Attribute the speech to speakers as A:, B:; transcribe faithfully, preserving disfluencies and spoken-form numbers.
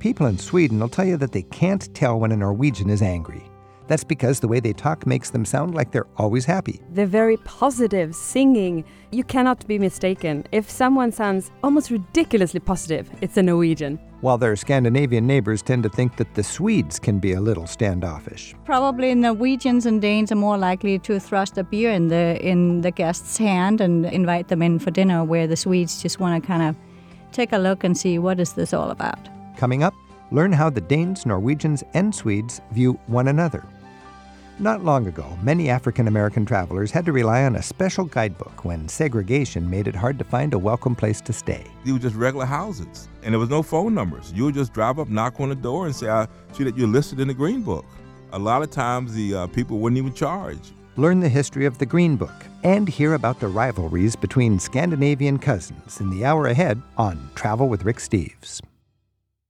A: People in Sweden will tell you that they can't tell when a Norwegian is angry. That's because the way they talk makes them sound like they're always happy.
B: They're very positive, singing. You cannot be mistaken. If someone sounds almost ridiculously positive, it's a Norwegian.
A: While their Scandinavian neighbors tend to think that the Swedes can be a little standoffish.
C: Probably Norwegians and Danes are more likely to thrust a beer in the in the guest's hand and invite them in for dinner, where the Swedes just want to kind of take a look and see what is this all about.
A: Coming up, learn how the Danes, Norwegians, and Swedes view one another. Not long ago, many African-American travelers had to rely on a special guidebook when segregation made it hard to find a welcome place to stay.
D: These were just regular houses, and there was no phone numbers. You would just drive up, knock on the door, and say, I see that you're listed in the Green Book. A lot of times, the uh, people wouldn't even charge.
A: Learn the history of the Green Book and hear about the rivalries between Scandinavian cousins in the hour ahead on Travel with Rick Steves.